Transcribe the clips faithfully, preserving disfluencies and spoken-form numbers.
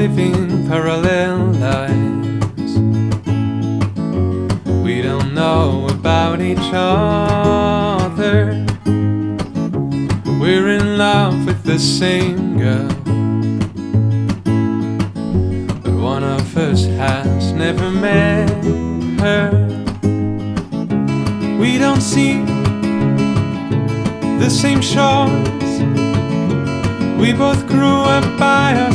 living parallel lives. We don't know about each other. We're in love with the same girl, but one of us has never met her. We don't see the same shores. We both grew up by our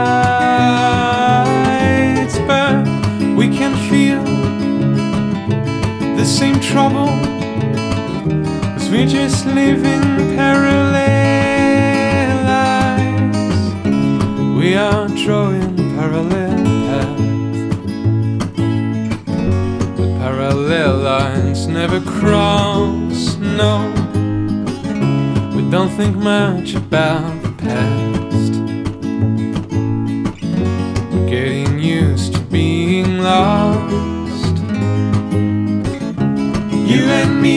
sides, but we can feel the same trouble, 'cause we just live in parallel lives. We are drawing parallel paths, but parallel lines never cross, no. We don't think much about the past. We're getting used to being lost. You and me,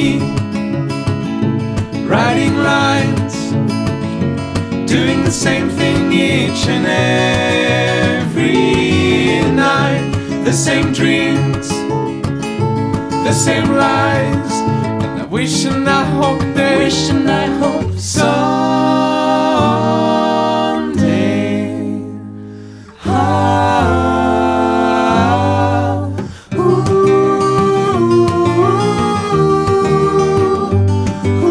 writing lines, doing the same thing each and every night. The same dreams, the same lies, and I wish and I hope that Wish and I hope someday. Ah, ooh, ooh,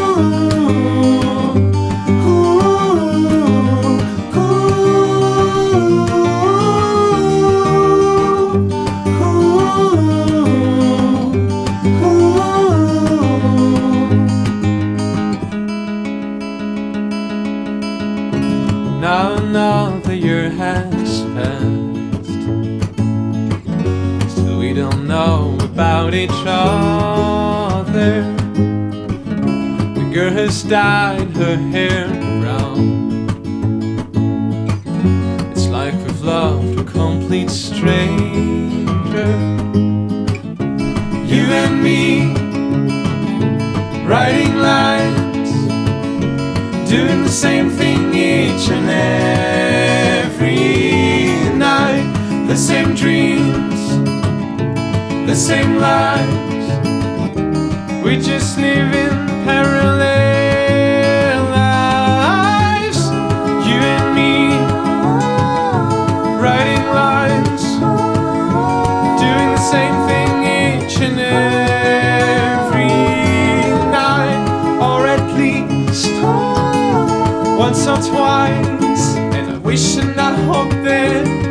Now another year has passed, still we don't know about each other. The girl has dyed her hair brown. It's like we've loved a complete stranger. You and me, writing lines, doing the same thing each and every night. The same dreams, the same lives. We just live in parallel lives. You and me, writing lines, doing the same thing each and every night, or at least once or twice. And I wish and I hope that